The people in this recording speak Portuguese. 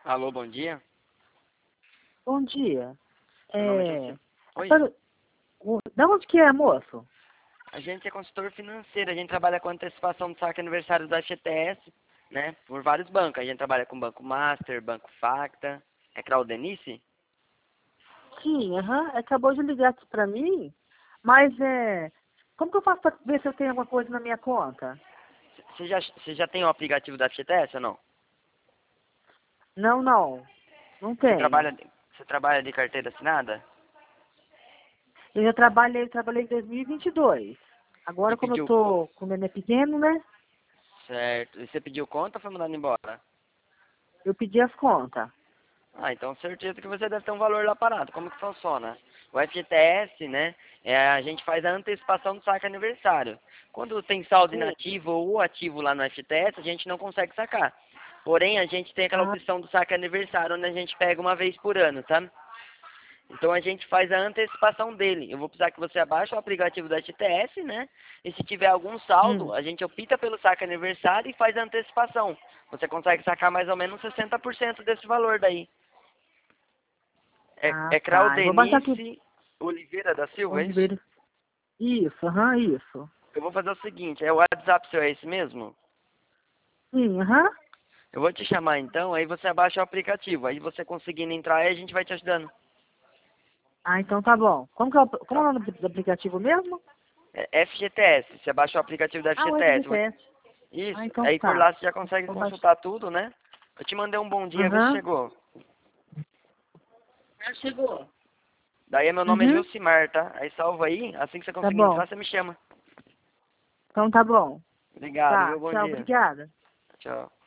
Alô, bom dia. Bom dia. Meu nome é José. Oi. Da onde que é, moço? A gente é consultor financeiro, a gente trabalha com antecipação do saque aniversário da FGTS, né? Por vários bancos. A gente trabalha com Banco Master, Banco Facta. É Claudenice? Sim, acabou de ligar aqui pra mim, mas como que eu faço pra ver se eu tenho alguma coisa na minha conta? Você já tem o aplicativo da FGTS ou não? Não, não Você tenho. trabalha, você trabalha de carteira assinada? Eu já trabalhei em 2022. E Agora, como eu pediu. tô com o neném pequeno, né, Certo. E você pediu conta ou foi mandado embora? eu pedi as contas. Ah, então certeza que você deve ter um valor lá parado. Como que funciona? O FGTS, né? A gente faz a antecipação do saque aniversário. Quando tem saldo Sim. inativo ou ativo lá no FGTS, a gente não consegue sacar. Porém, a gente tem aquela Ah, opção do saque aniversário, onde a gente pega uma vez por ano, tá? Então a gente faz a antecipação dele. Eu vou precisar que você abaixe o aplicativo da FGTS, né? E se tiver algum saldo, a gente opta pelo saque aniversário e faz a antecipação. Você consegue sacar mais ou menos 60% desse valor daí. É tá. Eu vou baixar aqui Claudenice Oliveira da Silva, é onde isso? ver. Isso, isso. Eu vou fazer o seguinte, o WhatsApp seu é esse mesmo? Sim, Eu vou te chamar então, aí você abaixa o aplicativo, aí você conseguindo entrar, aí a gente vai te ajudando. Ah, então tá bom. Como é Tá? o nome do aplicativo mesmo? É FGTS, você abaixa o aplicativo da Ah, o FGTS. FGTS. Ah, Isso, então aí por tá. lá você já consegue Vou baixar. consultar tudo, né? Eu te mandei um bom dia, vê se chegou. Já chegou. Daí meu nome é Uhum. Josimar, tá? Aí salva aí, assim que você Tá conseguir bom. entrar, você me chama. Então tá bom. Obrigado, Tá, viu? Bom tchau, dia. obrigada. Tchau.